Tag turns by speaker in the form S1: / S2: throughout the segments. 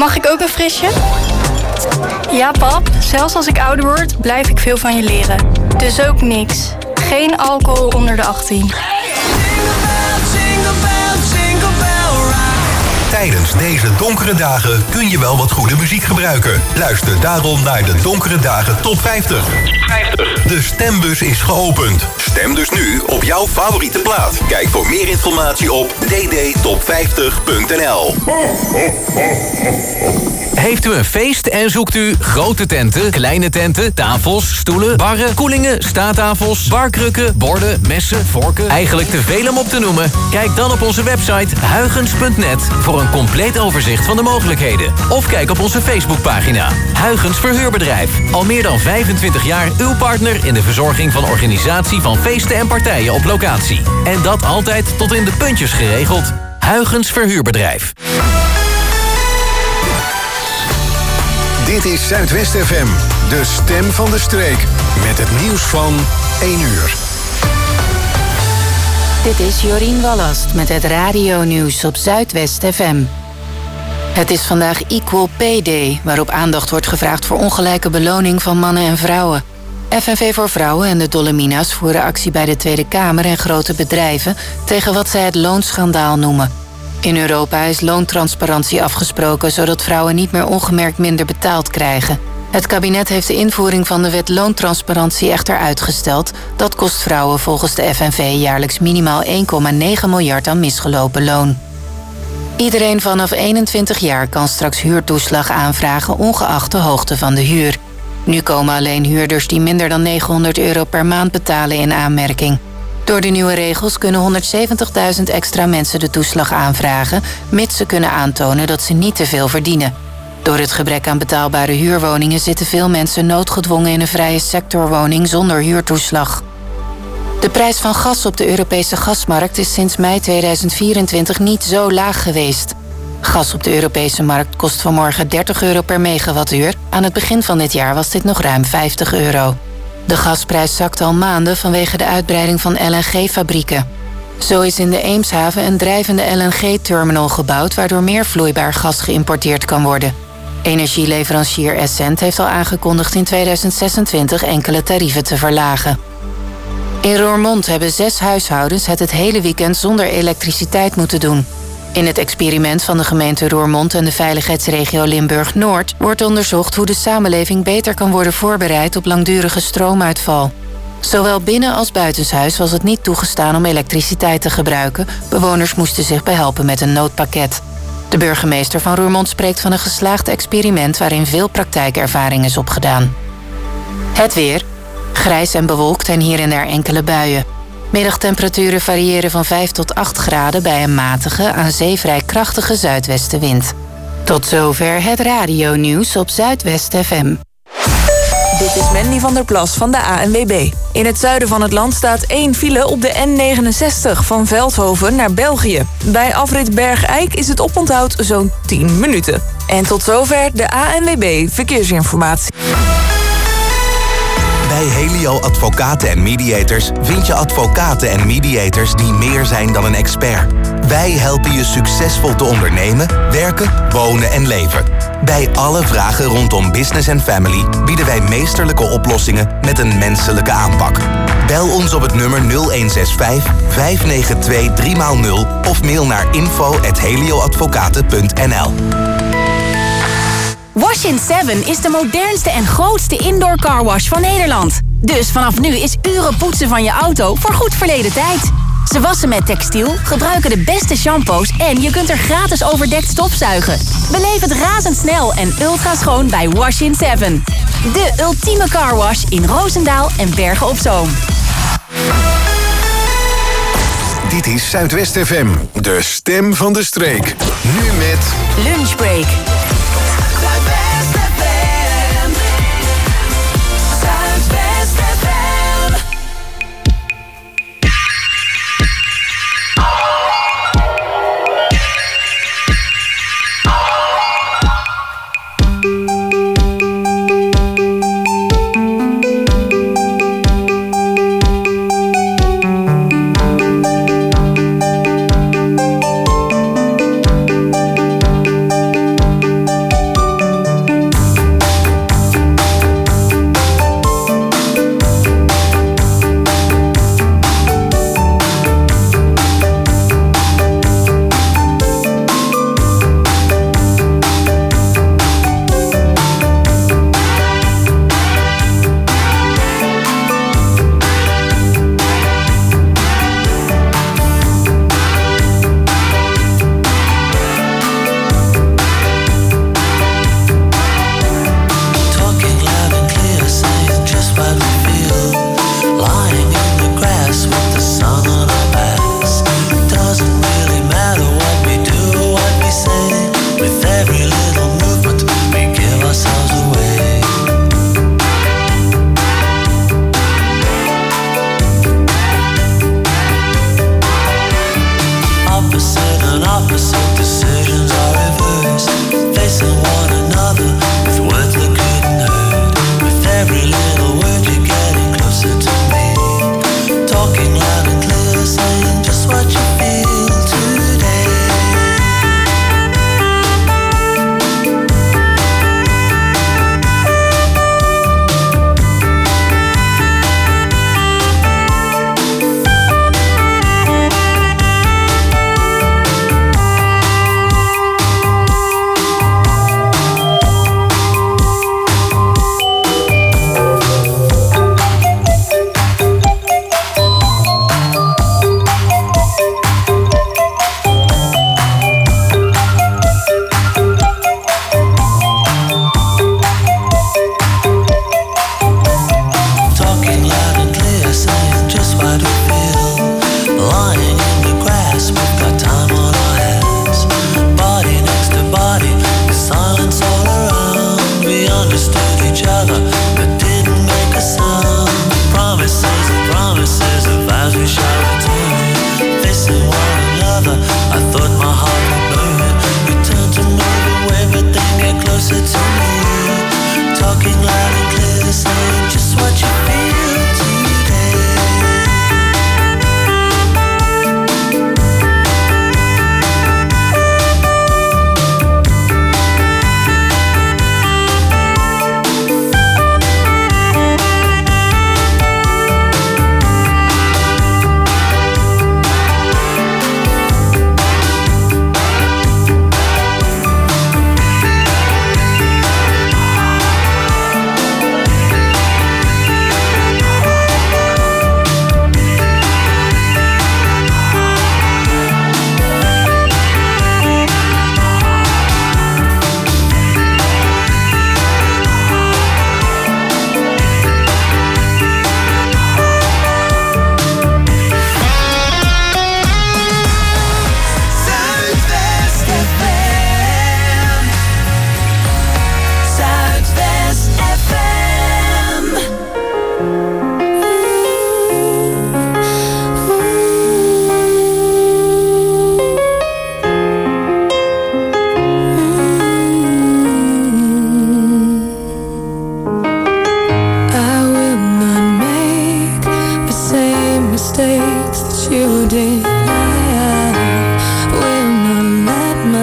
S1: Mag ik ook een frisje? Ja, pap. Zelfs als ik ouder word, blijf ik veel van je leren. Dus ook niks. Geen alcohol onder de 18.
S2: Tijdens deze donkere dagen kun je wel wat goede muziek gebruiken. Luister daarom naar de Donkere Dagen Top 50. De stembus is geopend. Stem dus nu op jouw favoriete plaat. Kijk voor meer informatie op ddtop50.nl.
S3: Heeft u een feest en zoekt u grote tenten, kleine tenten, tafels, stoelen, barren, koelingen, staattafels, barkrukken, borden, messen, vorken? Eigenlijk te veel om op te noemen? Kijk dan op onze website huygens.net voor een compleet overzicht van de mogelijkheden. Of kijk op onze Facebookpagina. Huygens Verhuurbedrijf. Al meer dan 25 jaar uw partner in de verzorging van organisatie van feesten en partijen op locatie. En dat altijd tot in de puntjes geregeld. Huygens Verhuurbedrijf.
S4: Dit is Zuidwest FM, de stem van de streek. Met het nieuws van 1 uur.
S5: Dit is Jorien Wallast met het radio-nieuws op Zuidwest FM. Het is vandaag Equal Pay Day, waarop aandacht wordt gevraagd voor ongelijke beloning van mannen en vrouwen. FNV voor Vrouwen en de Dolomina's voeren actie bij de Tweede Kamer en grote bedrijven tegen wat zij het loonschandaal noemen. In Europa is loontransparantie afgesproken, zodat vrouwen niet meer ongemerkt minder betaald krijgen. Het kabinet heeft de invoering van de wet loontransparantie echter uitgesteld. Dat kost vrouwen volgens de FNV jaarlijks minimaal 1,9 miljard aan misgelopen loon. Iedereen vanaf 21 jaar kan straks huurtoeslag aanvragen, ongeacht de hoogte van de huur. Nu komen alleen huurders die minder dan €900 per maand betalen in aanmerking. Door de nieuwe regels kunnen 170.000 extra mensen de toeslag aanvragen, mits ze kunnen aantonen dat ze niet te veel verdienen. Door het gebrek aan betaalbare huurwoningen zitten veel mensen noodgedwongen in een vrije sectorwoning zonder huurtoeslag. De prijs van gas op de Europese gasmarkt is sinds mei 2024 niet zo laag geweest. Gas op de Europese markt kost vanmorgen €30 per megawattuur. Aan het begin van dit jaar was dit nog ruim €50. De gasprijs zakt al maanden vanwege de uitbreiding van LNG-fabrieken. Zo is in de Eemshaven een drijvende LNG-terminal gebouwd, waardoor meer vloeibaar gas geïmporteerd kan worden. Energieleverancier Essent heeft al aangekondigd in 2026 enkele tarieven te verlagen. In Roermond hebben 6 huishoudens het hele weekend zonder elektriciteit moeten doen. In het experiment van de gemeente Roermond en de veiligheidsregio Limburg-Noord wordt onderzocht hoe de samenleving beter kan worden voorbereid op langdurige stroomuitval. Zowel binnen als buitenshuis was het niet toegestaan om elektriciteit te gebruiken. Bewoners moesten zich behelpen met een noodpakket. De burgemeester van Roermond spreekt van een geslaagd experiment waarin veel praktijkervaring is opgedaan. Het weer. Grijs en bewolkt en hier en daar enkele buien. Middagtemperaturen variëren van 5 tot 8 graden bij een matige, aan zee vrij krachtige zuidwestenwind. Tot zover het radio-nieuws op Zuidwest FM.
S6: Dit is Mandy van der Plas van de ANWB. In het zuiden van het land staat 1 file op de N69 van Veldhoven naar België. Bij afrit Bergijk is het oponthoud zo'n 10 minuten. En tot zover de ANWB Verkeersinformatie.
S2: Bij Helio Advocaten en Mediators vind je advocaten en mediators die meer zijn dan een expert. Wij helpen je succesvol te ondernemen, werken, wonen en leven. Bij alle vragen rondom business en family bieden wij meesterlijke oplossingen met een menselijke aanpak. Bel ons op het nummer 0165 592 3x0 of mail naar info@helioadvocaten.nl.
S7: Wash in 7 is de modernste en grootste indoor carwash van Nederland. Dus vanaf nu is uren poetsen van je auto voor goed verleden tijd. Ze wassen met textiel, gebruiken de beste shampoos en je kunt er gratis overdekt stofzuigen. Beleef het razendsnel en ultra schoon bij Wash in 7. De ultieme carwash in Roosendaal en Bergen op Zoom.
S4: Dit is Zuidwest FM, de stem van de streek. Nu met
S7: Lunchbreak.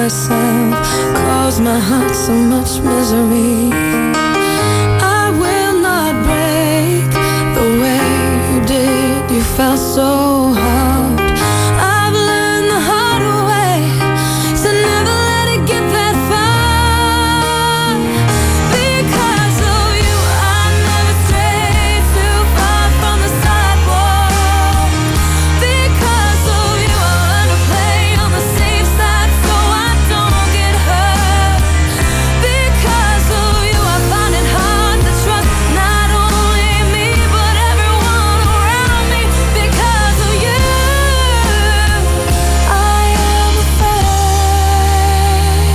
S8: myself, cause my heart so much misery. I will not break the way you did, you felt so hard. I've learned the hard way, so never let it get that far. Because of you, I never strayed too far from the sidewalk. Because of you, I learned to play on the safe side so I don't get hurt. Because of you, I find it hard to trust not only me but everyone around me. Because of you, I am afraid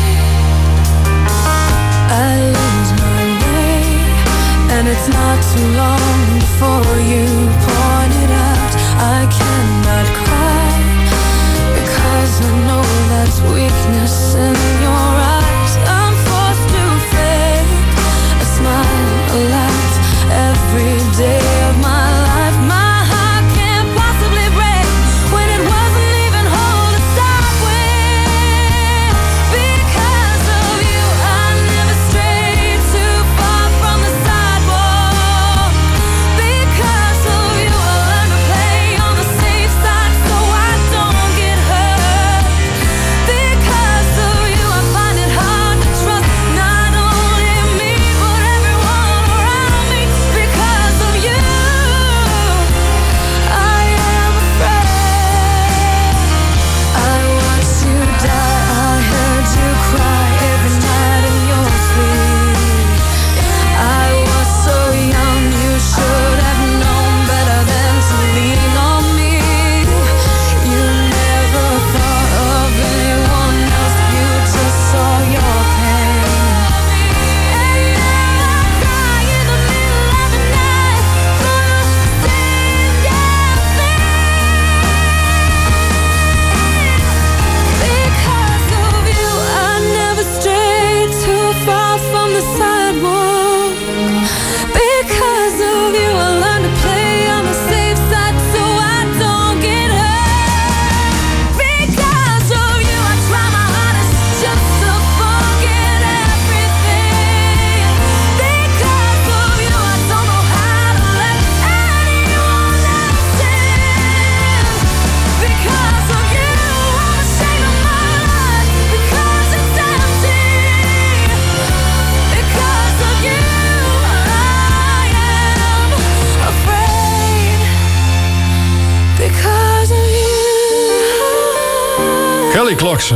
S8: I lose my way, and it's not too long before you point it out. I cannot cry because I know that's weakness in your eyes. I'm forced to fake a smile, a laugh every day of my life. My heart can't possibly break when it wasn't even whole to start with. Because of you, I never strayed too far from the sidewalk. Because of you, I learned to play on the safe side so I don't get hurt. Because of you, I find it hard to trust not only me but everyone around me. Because of you, I am afraid. I watched you die, I heard you cry every night in your sleep. I was so young, you should have known better than to lean on me. You never thought of anyone else, you just saw your pain. And now I cry in the middle of the night for the same damn thing. Because of you, I never strayed too far from the sidewalk. Because of you, I learned to play on the safe side so I don't get hurt. Because of you, I try my hardest just to forget everything. Because of you, I don't know how to let anyone else in. Because of you, I'm ashamed of my life because it's empty. Because of you, I am afraid. Because of you.
S9: Kelly Clarkson.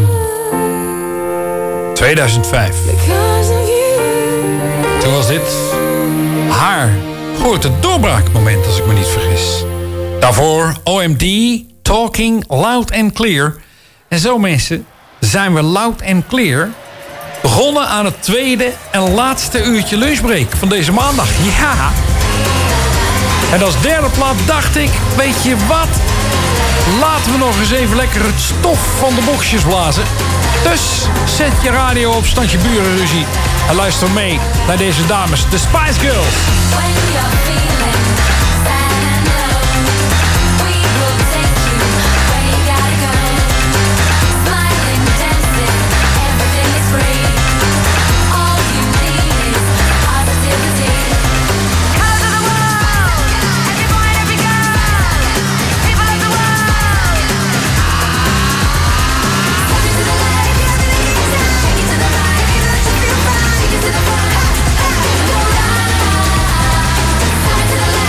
S9: 2005.
S8: Because of you.
S9: Toen was dit haar grote doorbraakmoment, als ik me niet vergis. Daarvoor OMD, Talking Loud and Clear. En zo, mensen, zijn we loud and clear begonnen aan het tweede en laatste uurtje lunchbreak van deze maandag. Ja! En als derde plaat dacht ik, weet je wat? Laten we nog eens even lekker het stof van de boxjes blazen. Dus zet je radio op, stand je burenruzie en luister mee naar deze dames, de Spice Girls.
S8: To the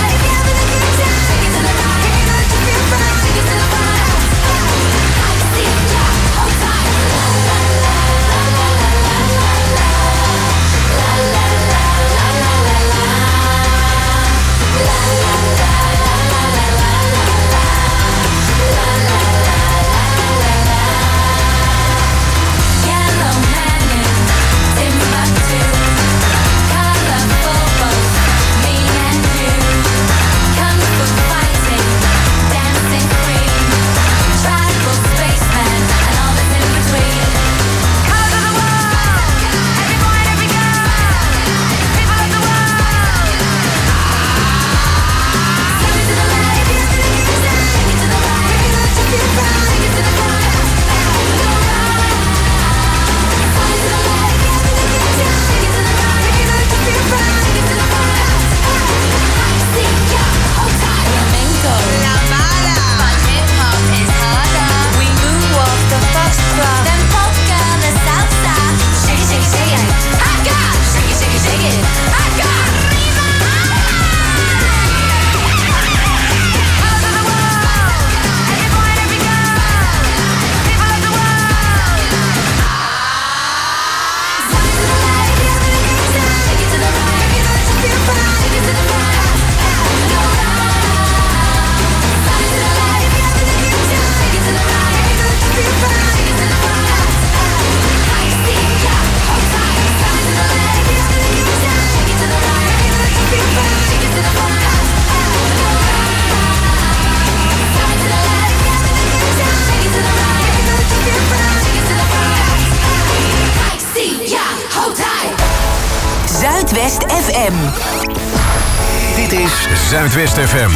S7: Zuidwest FM.
S4: Dit is Zuidwest FM.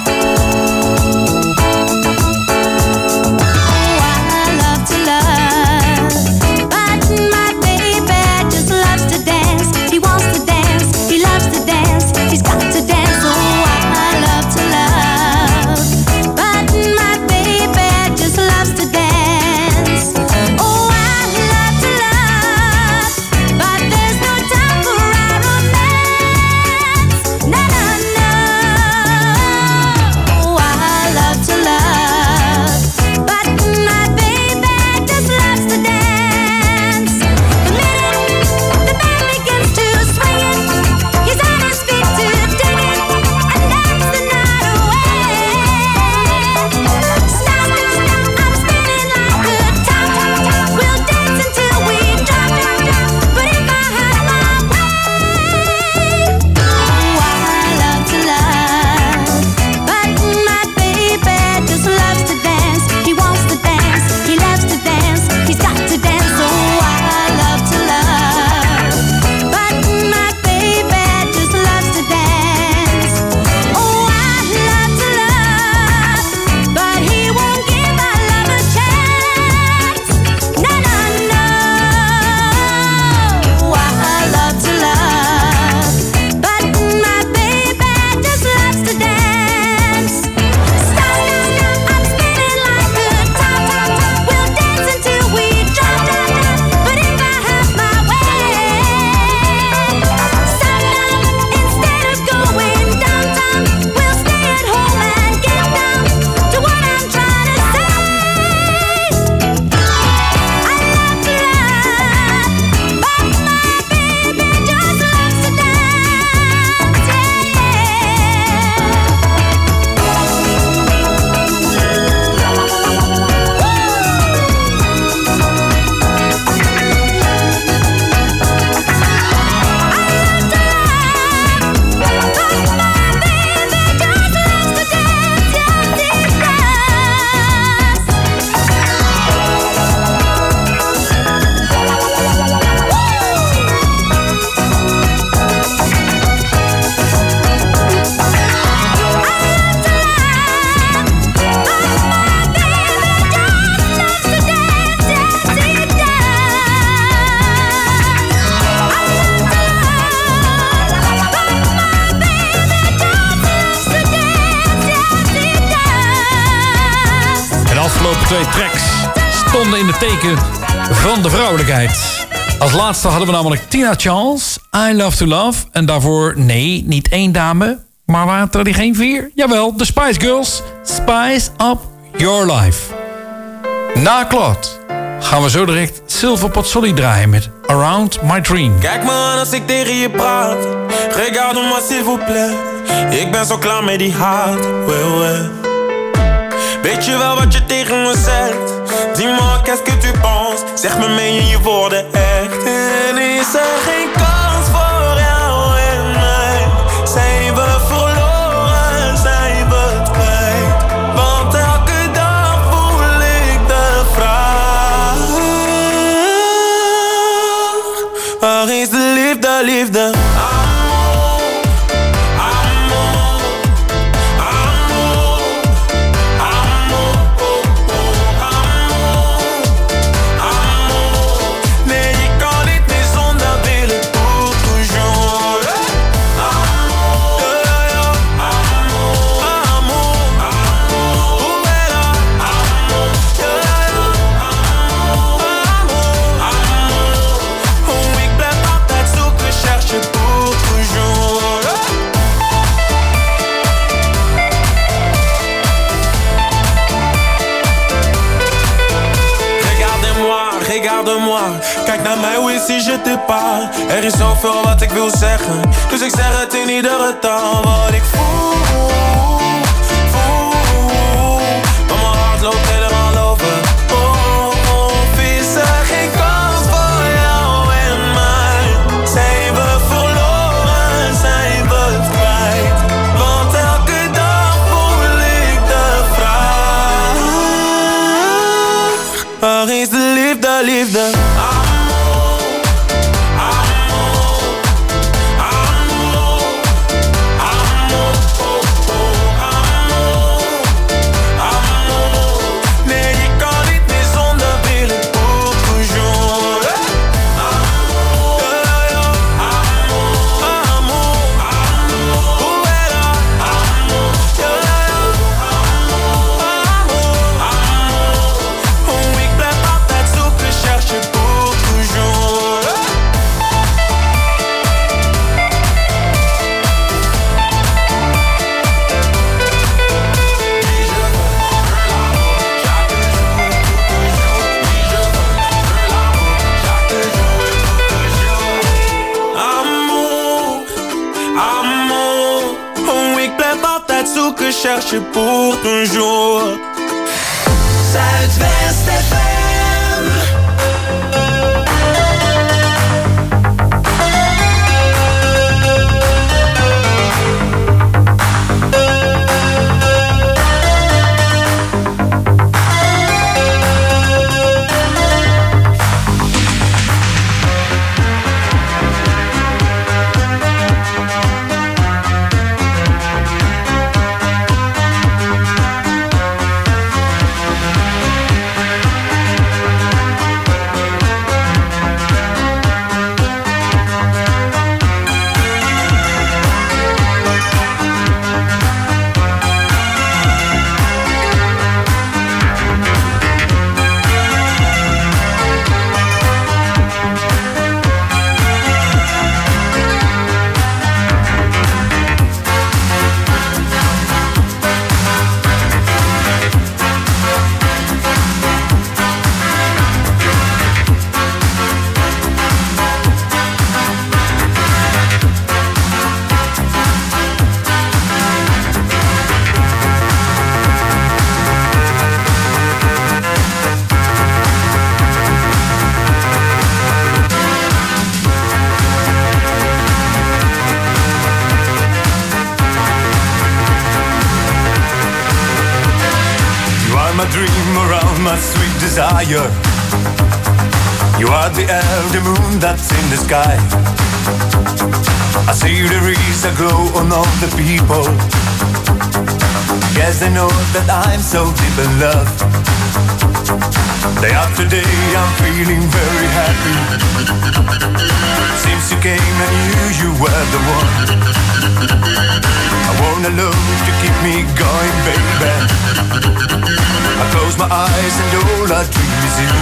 S9: Twee tracks stonden in het teken van de vrouwelijkheid. Als laatste hadden we namelijk Tina Charles, I Love to Love. En daarvoor, nee, niet één dame, maar waren er die geen 4? Jawel, de Spice Girls, Spice Up Your Life. Na Claude gaan we zo direct Silver Pozzoli draaien met Around My Dream.
S10: Kijk me aan als ik tegen je praat. Regarde-moi s'il vous plaît. Ik ben zo klaar met die haat. Weet je wel wat je tegen me zegt? Dis-moi, qu'est-ce que tu penses? Zeg me, meen je woorden echt? En is er geen kans voor jou en mij? Zijn we verloren, zijn we het kwijt? Want elke dag voel ik de vraag: waar is de liefde, liefde? Kijk naar mij, hoe is je te pas? Er is zoveel wat ik wil zeggen, dus ik zeg het in iedere taal. Wat ik voel, maar mijn hart loopt helemaal over. Is er geen kans voor jou en mij? Zijn we verloren, zijn we het kwijt? Want elke dag voel ik de vraag: waar is de liefde, liefde? que chercher pour toujours.
S8: Zuidwest FM.
S11: Desire. You are the elder moon that's in the sky. I see there is a glow on all the people. Yes, I know that I'm so deep in love. Day after day I'm feeling very happy. Since you came I knew you were the one. I want a love to keep me going, baby. I close my eyes and all I dream is you.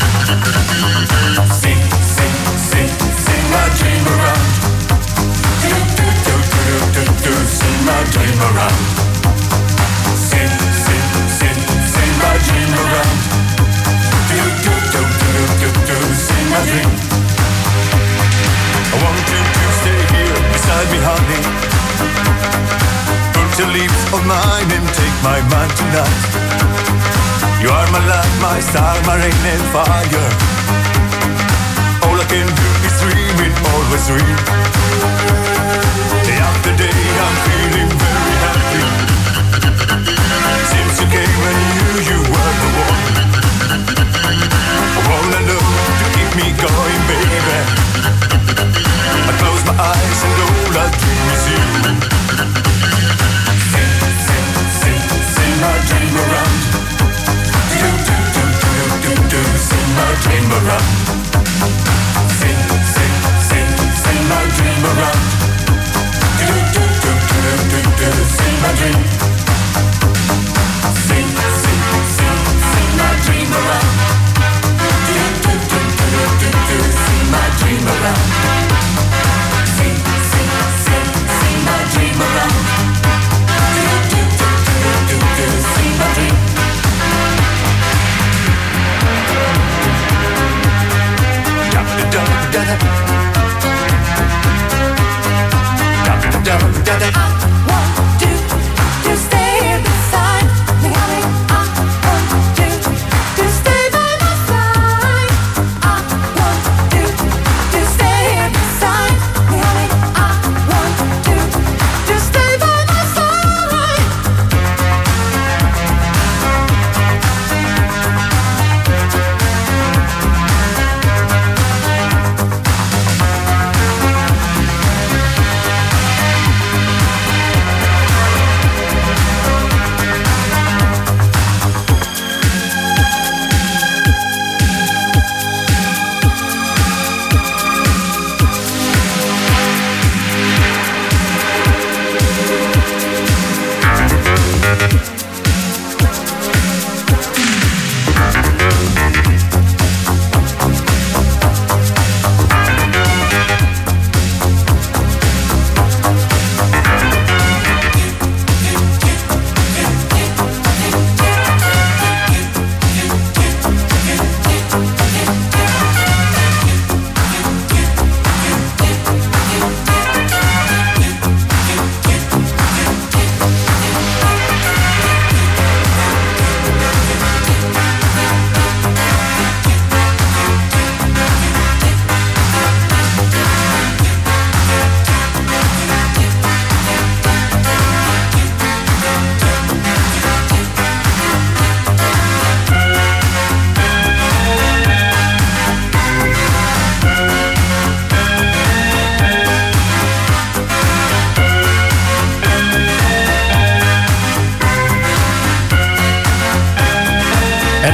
S11: Sing, sing, sing, sing my dream around. Do, do, do, do, do, do, sing my dream around. Sing, sing, sing, sing my dream around. Do, do, do, do, do, do, sing my dream. I want you to stay here beside me, honey. Put your lips on mine and take my mind tonight. You are my light, my star, my rain and fire. All I can do is dream it, always dream. Day after day I'm feeling very happy. Since you came I knew you were the one. I wanna know to keep me going, baby. I close my eyes and all I dream is you. Sing, sing, sing, sing my dream around. Do, do, do, do, do, do, sing my dream around. Sing, sing, sing, sing my dream around. Do, do, do, do,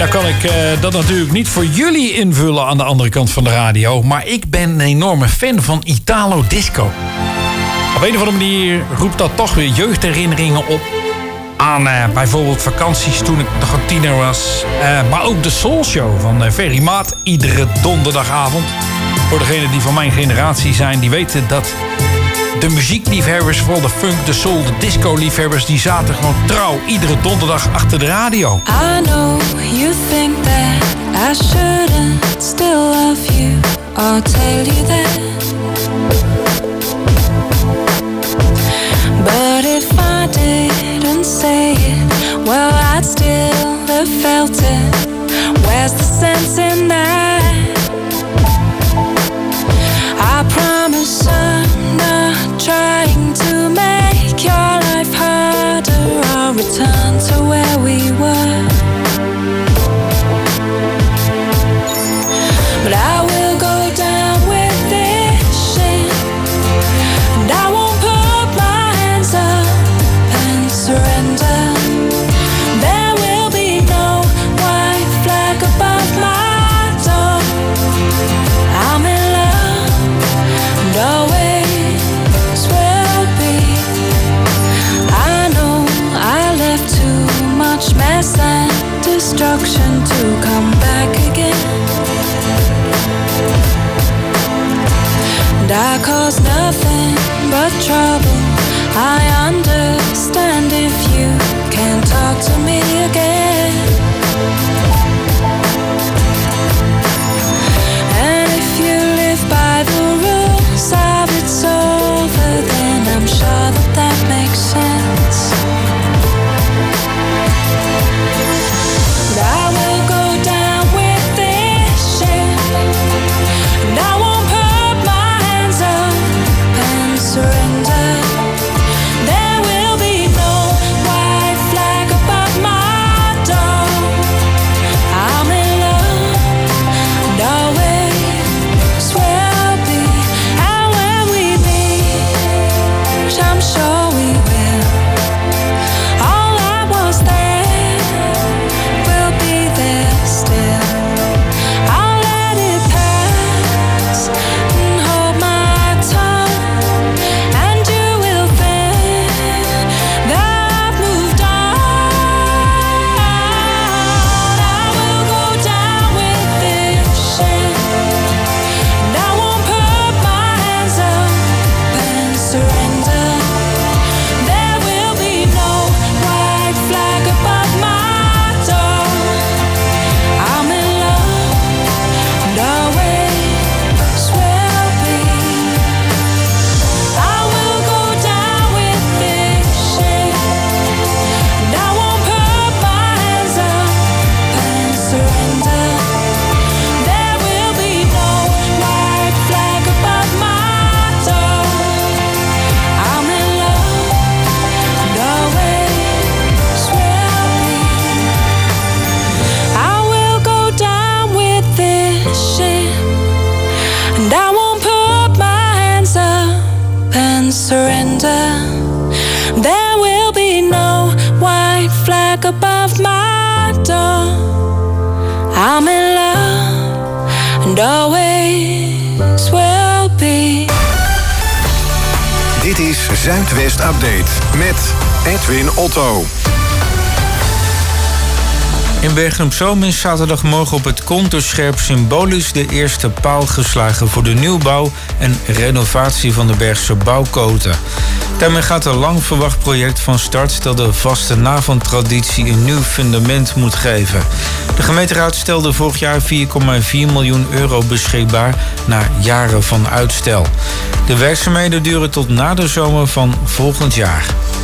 S9: kan ik dat natuurlijk niet voor jullie invullen aan de andere kant van de radio. Maar ik ben een enorme fan van Italo Disco. Op een of andere manier roept dat toch weer jeugdherinneringen op. Aan bijvoorbeeld vakanties toen ik nog een tiener was. Maar ook de Soul Show van Ferry Maat. Iedere donderdagavond. Voor degenen die van mijn generatie zijn, die weten dat de muziekliefhebbers, vooral de funk, de soul, de disco-liefhebbers, die zaten gewoon trouw iedere donderdag achter de radio.
S8: I know you think that I shouldn't still love you. I'll tell you that. But if I didn't say it, well, I'd still have felt it. Where's the sense in that? I promise I'm not trying to make your life harder. I'll return to where we were. But I will go down with this shit, and I won't put my hands up and surrender. There will be no white flag above my door. I'm in love, and always will be. I know I left too much mess and destruction to come back again. And I cause nothing but trouble. I understand if you can't talk to me again. And if you live by the rules of it's over, then I'm sure that that makes sense. But I will go down with this shit, and I won't put my hands up and surrender. There will be no white flag above my door. I'm in love, and always will be. And when we meet, which I'm sure we will, all that was there will be there still. I'll let it pass and hold my tongue, and you will think that I've moved on. I will go down with this shit, and I won't put my hands up and surrender. There will be no white flag above my door. I'm in love, and always will be. I will go down with this shit, and I won't put my hands up and surrender. There will be no white flag above my door. I'm in love, and always will be. I will go down with this shit, and I won't put my hands up and surrender. There will be no white flag above my door. I'm in love, and always will be.
S4: Dit is Zuidwest Update met Edwin Otto.
S12: In Bergen-op-Zoom is zaterdagmorgen op het contourscherp symbolisch de eerste paal geslagen voor de nieuwbouw en renovatie van de Bergse bouwkoten. Daarmee gaat een lang verwacht project van start dat de vaste NAVAN-traditie een nieuw fundament moet geven. De gemeenteraad stelde vorig jaar 4,4 miljoen euro beschikbaar na jaren van uitstel. De werkzaamheden duren tot na de zomer van volgend jaar.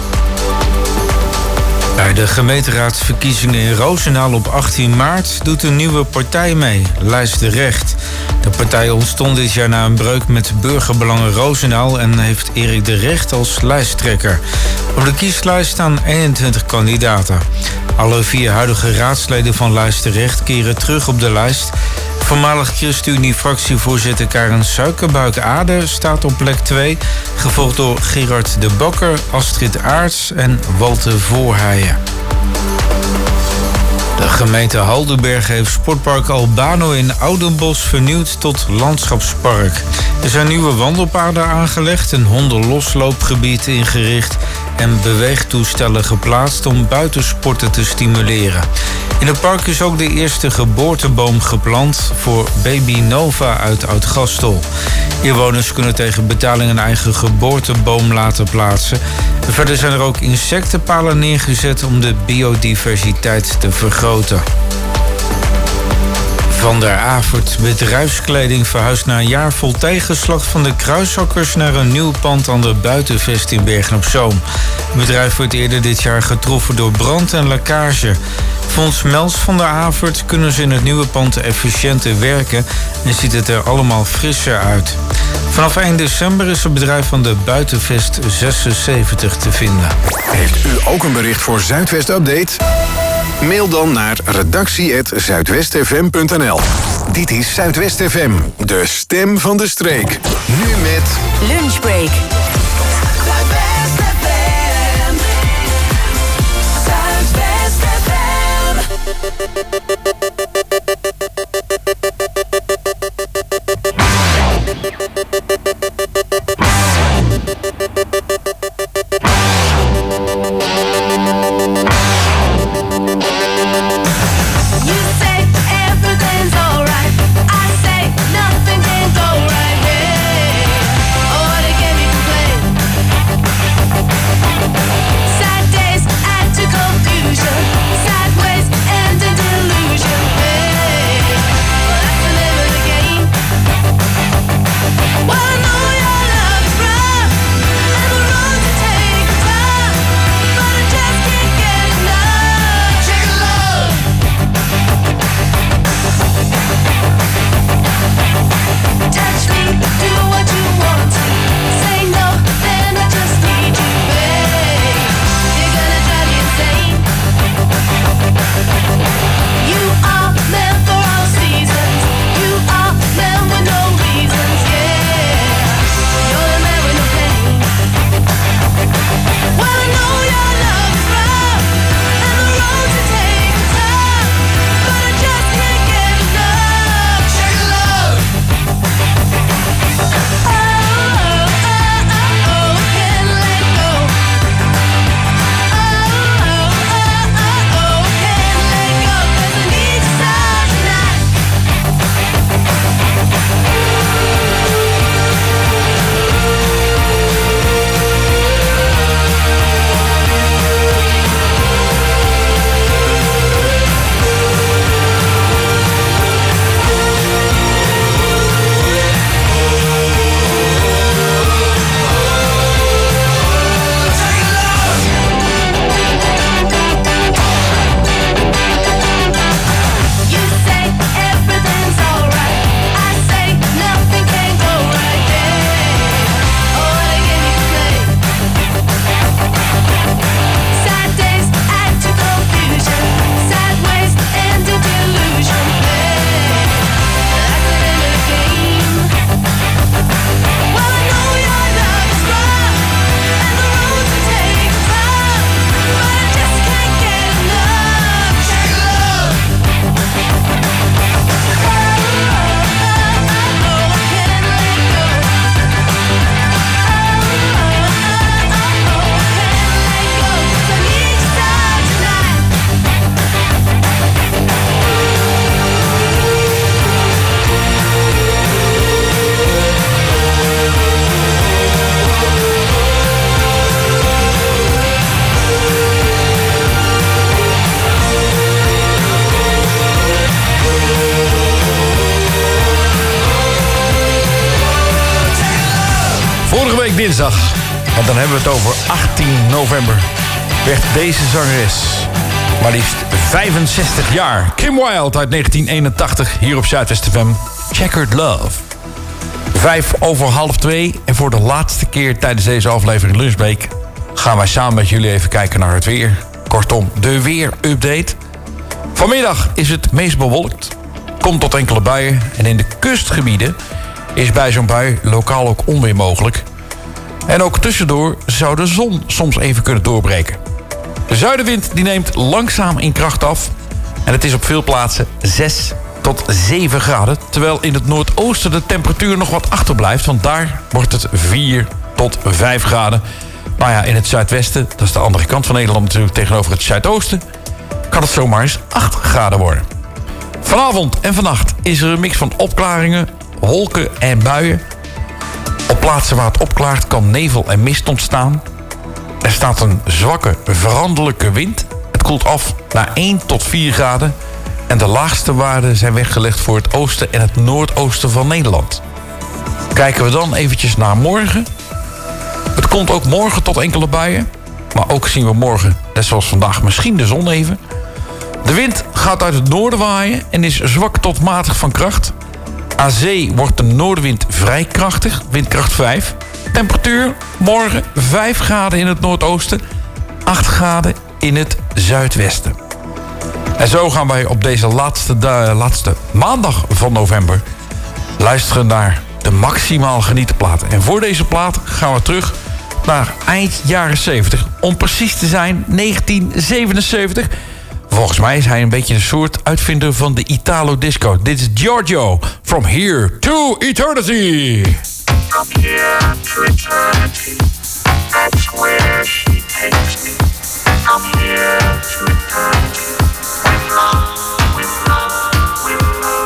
S12: Bij de gemeenteraadsverkiezingen in Roosendaal op 18 maart doet een nieuwe partij mee, Lijst de Recht. De partij ontstond dit jaar na een breuk met Burgerbelangen Roosendaal en heeft Erik de Recht als lijsttrekker. Op de kieslijst staan 21 kandidaten. Alle 4 huidige raadsleden van Lijst de Recht keren terug op de lijst. Voormalig ChristenUnie-fractievoorzitter Karen Suikerbuik-Aarde staat op plek 2... gevolgd door Gerard de Bakker, Astrid Aarts en Walter Voorheijen. De gemeente Haldenberg heeft sportpark Albano in Oudenbosch vernieuwd tot landschapspark. Er zijn nieuwe wandelpaden aangelegd, een hondenlosloopgebied ingericht en beweegtoestellen geplaatst om buitensporten te stimuleren. In het park is ook de eerste geboorteboom geplant voor baby Nova uit Oud-Gastel. Inwoners kunnen tegen betaling een eigen geboorteboom laten plaatsen. Verder zijn er ook insectenpalen neergezet om de biodiversiteit te vergroten. Van der Avert Bedrijfskleding verhuist na een jaar vol tegenslag van de kruishakkers naar een nieuw pand aan de Buitenvest in Bergen-op-Zoom. Het bedrijf werd eerder dit jaar getroffen door brand en lekkage. Volgens Mels van der Avert kunnen ze in het nieuwe pand efficiënter werken en ziet het er allemaal frisser uit. Vanaf 1 december is het bedrijf van de Buitenvest 76 te vinden.
S4: Heeft u ook een bericht voor Zuidwest Update? Mail dan naar redactie@zuidwestfm.nl. Dit is Zuidwest FM, de stem van de streek. Nu met
S7: Lunchbreak.
S8: Zuidwest FM. Zuidwest FM. You say everything's alright. I say nothing can go right. Hey, oh, what a game you can play. Sad days add to confusion. Sideways end in delusion. Hey, well, that's the name of the game. Well, I know your love is rough and the road to take time, but I just can't get enough. Shake it love. Touch me, do what you want to. Say no, then I just need you, babe. You're gonna drive me insane. You are meant for all seasons. You are meant with no reasons, yeah. You're the man with no pain. Well, I know your love is rough and the road to take time, but I just can't get enough. Shake it love. Oh, I can't let go. Oh, can't let go, 'cause I need you so tonight. You say everything's alright. I say nothing can go right. Yeah, oh, what a game you can play. Sad days add to confusion. Sideways end in delusion. Hey, that's the name of the game. Well, I know your love is rough and the road to take time, but I just can't get enough. Shake it love.
S9: Vorige week dinsdag, en dan hebben we het over 18 november, werd deze zangeres maar liefst 65 jaar. Kim Wilde uit 1981, hier op Zuidwest FM. Checkered Love. 1:05 en voor de laatste keer tijdens deze aflevering Lunchbreak gaan wij samen met jullie even kijken naar het weer. Kortom, de weerupdate. Vanmiddag is het meest bewolkt. Komt tot enkele buien en in de kustgebieden is bij zo'n bui lokaal ook onweer mogelijk. En ook tussendoor zou de zon soms even kunnen doorbreken. De zuidenwind die neemt langzaam in kracht af. En het is op veel plaatsen 6 tot 7 graden. Terwijl in het noordoosten de temperatuur nog wat achterblijft. Want daar wordt het 4 tot 5 graden. Nou ja, in het zuidwesten, dat is de andere kant van Nederland natuurlijk tegenover het zuidoosten, kan het zomaar eens 8 graden worden. Vanavond en vannacht is er een mix van opklaringen, wolken en buien. Op plaatsen waar het opklaart kan nevel en mist ontstaan. Er staat een zwakke, veranderlijke wind. Het koelt af naar 1 tot 4 graden. En de laagste waarden zijn weggelegd voor het oosten en het noordoosten van Nederland. Kijken we dan eventjes naar morgen. Het komt ook morgen tot enkele buien. Maar ook zien we morgen, net zoals vandaag, misschien de zon even. De wind gaat uit het noorden waaien en is zwak tot matig van kracht. Aan zee wordt de noordenwind vrij krachtig, windkracht 5. Temperatuur morgen 5 graden in het noordoosten, 8 graden in het zuidwesten. En zo gaan wij op deze laatste maandag van november luisteren naar de maximaal genieten platen. En voor deze plaat gaan we terug naar eind jaren 70. Om precies te zijn 1977. Volgens mij is hij een beetje een soort uitvinder van de Italo Disco. Dit is Giorgio, From Here to Eternity.
S13: From here to eternity, that's where she takes me. From here to eternity, with love, with love, with love.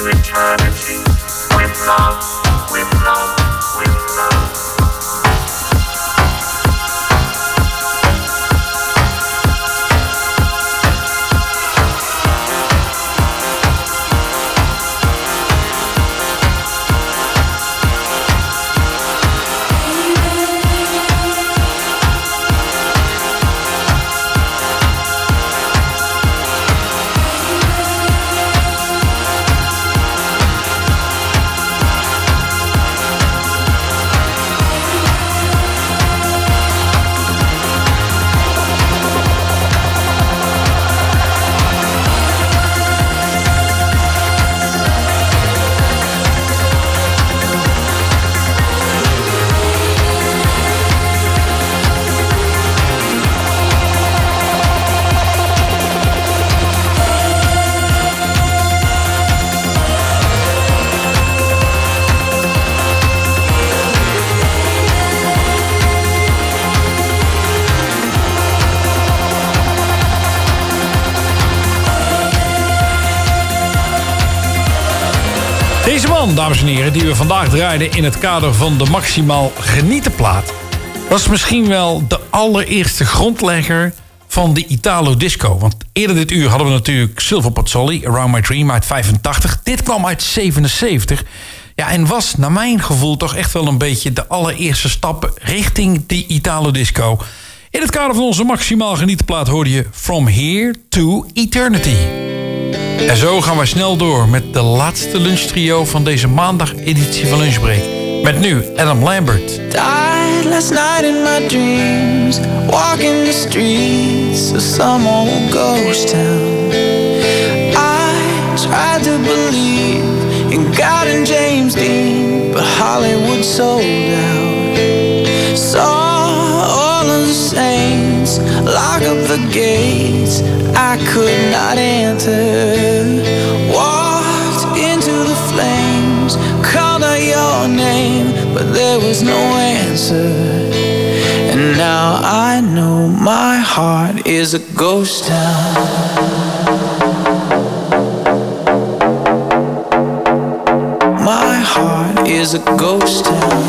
S13: to eternity. With love, with love, with love.
S9: Deze man, dames en heren, die we vandaag draaiden in het kader van de Maximaal Genietenplaat, was misschien wel de allereerste grondlegger van de Italo Disco. Want eerder dit uur hadden we natuurlijk Silver Pozzoli, Around My Dream uit 85. Dit kwam uit 77. Ja, en was naar mijn gevoel toch echt wel een beetje de allereerste stap richting die Italo Disco. In het kader van onze Maximaal Genietenplaat hoorde je From Here to Eternity. En zo gaan we snel door met de laatste lunchtrio van deze maandag-editie van Lunchbreak. Met nu Adam Lambert.
S14: Died last night in my dreams, walking the streets of some old ghost town. I tried to believe in God and James Dean, but Hollywood sold out. Saw all of the saints lock up the gates I could not enter. Walked into the flames, called out your name, but there was no answer. And now I know my heart is a ghost town. My heart is a ghost town.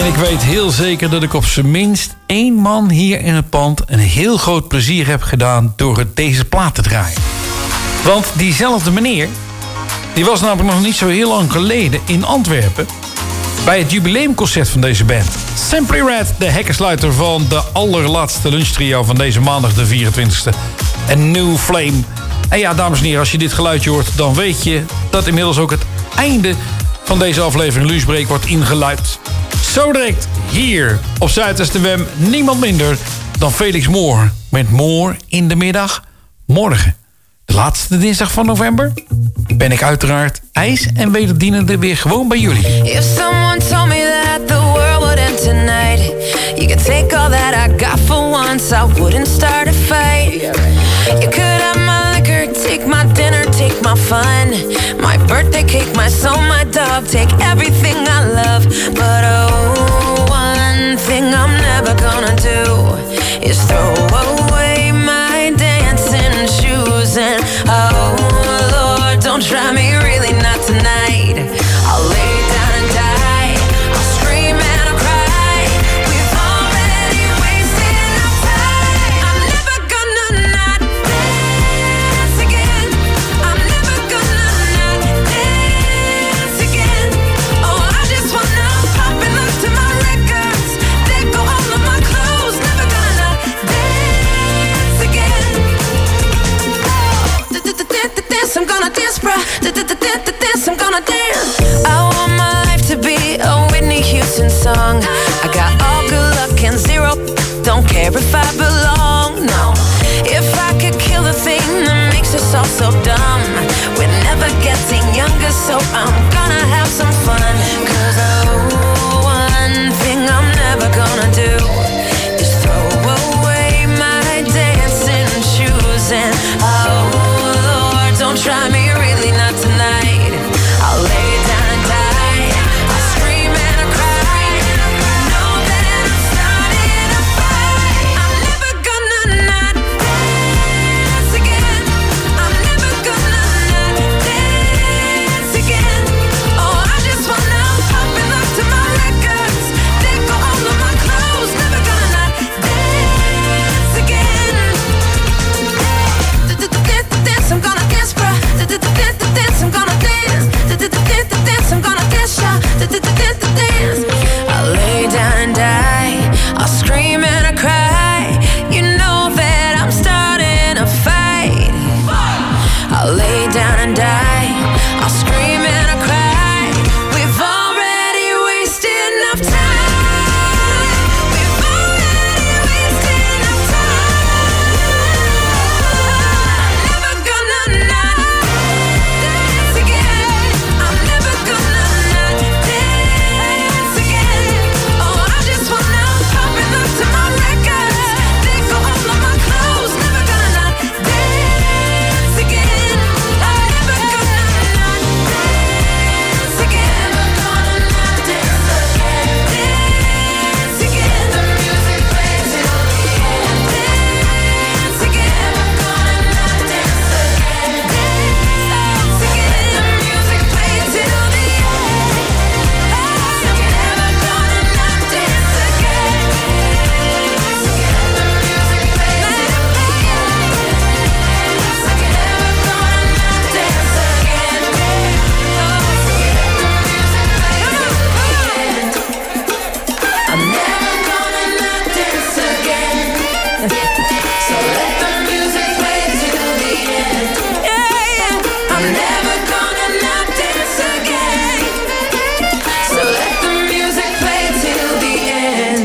S9: ik weet heel zeker dat ik op zijn minst 1 man hier in het pand een heel groot plezier heb gedaan door het deze plaat te draaien. Want diezelfde meneer, die was namelijk nog niet zo heel lang geleden in Antwerpen bij het jubileumconcert van deze band. Simply Red, de hekkensluiter van de allerlaatste lunchtrio van deze maandag de 24e. En New Flame. En ja, dames en heren, als je dit geluidje hoort, dan weet je dat inmiddels ook het einde van deze aflevering Lunchbreak wordt ingeluid. Zo direct hier op Zuidwest FM niemand minder dan Felix Moore met Moore in de middag. Morgen, de laatste dinsdag van november, ben ik uiteraard ijs en wederdienende weer gewoon bij jullie.
S15: If someone told me that the world would end tonight, you could take all that I got for once, I wouldn't start a fight. You could have my liquor, take my dinner, take my fun, my birthday cake, my soul, my dog, take everything I love. But oh, one thing I'm never gonna do is throw away my dancing shoes. And oh Lord, don't try me, really not tonight. I'll lay down and die, I'll scream and I'll cry. We've already wasted enough time. I'm never gonna not dance again. I'm never gonna not dance again. Oh, I just wanna pop and look to my records, let go all of my clothes. Never gonna not dance again. Dance, I'm gonna dance, bruh. Dance, I'm gonna dance. I want my life to be a Whitney Houston song. I got all good luck and zero, don't care if I belong, no. If I could kill the thing that makes us all so dumb, we're never getting younger, so I'm gonna have some fun. 'Cause oh, one thing I'm never gonna do is throw away my dancing shoes. And oh Lord, don't try me, really not tonight. I'll lay down and die, I'll scream and I'll cry. Know that I'm starting a fight. I'm never gonna not dance again. I'm never gonna not dance again. Oh, I just wanna pop and look to my records, let go all of my clothes. Never gonna not dance again. Dance, I'm gonna dance, bruh. Dance, I'm gonna dance. Dance, I'm gonna dance, y'all. Dance. I'll lay down and die, I'll scream and I cry. You know that I'm starting a fight. I'll lay down and die, I'll scream and I cry. We've already wasted enough time. We've already wasted enough time. I'm never gonna not dance again. I'm never gonna not dance again. Oh, I just wanna pop and look to my records, let go all of my clothes. Never gonna not dance again. I'm never gonna not dance again. Never gonna not dance again. Dance again. The music plays till the end. Dance again. Never gonna not dance again. Dance again. The music plays till the end. Dance again. Never gonna not dance again. Dance again. The music plays till the end. Dance again. Never gonna not dance again. I'm never gonna not dance again. So let the music play till the end. Yeah. I'm never gonna not dance again. So let the music play till the end.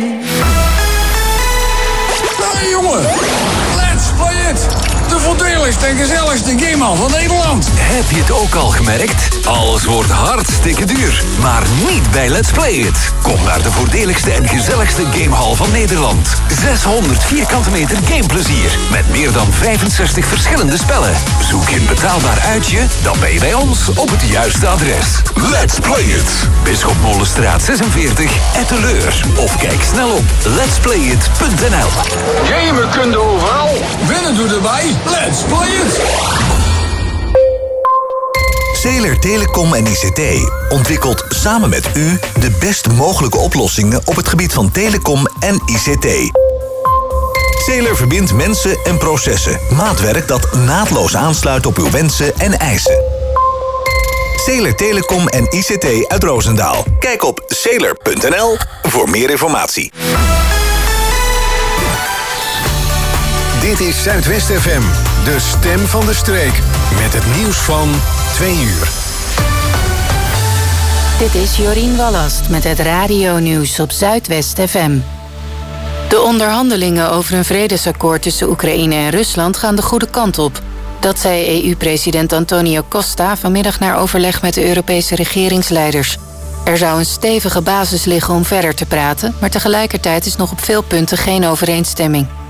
S16: Hey jongen, let's play it! De voordeligste en gezelligste gamehal van Nederland.
S3: Heb je het ook al gemerkt? Alles wordt hartstikke duur. Maar niet bij Let's Play It. Kom naar de voordeligste en gezelligste gamehal van Nederland. 600 vierkante meter gameplezier. Met meer dan 65 verschillende spellen. Zoek je een betaalbaar uitje? Dan ben je bij ons op het juiste adres. Let's Play It. Bisschopmolenstraat 46, Etteleur. Of kijk snel op letsplayit.nl.
S16: Gamen kun je overal. Winnen doe erbij. Let's play it!
S2: Zeeler Telecom en ICT ontwikkelt samen met u de best mogelijke oplossingen op het gebied van telecom en ICT. Zeeler verbindt mensen en processen. Maatwerk dat naadloos aansluit op uw wensen en eisen. Zeeler Telecom en ICT uit Roosendaal. Kijk op zeeler.nl voor meer informatie.
S4: Dit is Zuidwest FM, de stem van de streek. Met het nieuws van 2 uur.
S5: Dit is Jorien Wallast met het radio-nieuws op Zuidwest FM. De onderhandelingen over een vredesakkoord tussen Oekraïne en Rusland gaan de goede kant op. Dat zei EU-president Antonio Costa vanmiddag na overleg met de Europese regeringsleiders. Er zou een stevige basis liggen om verder te praten, maar tegelijkertijd is nog op veel punten geen overeenstemming.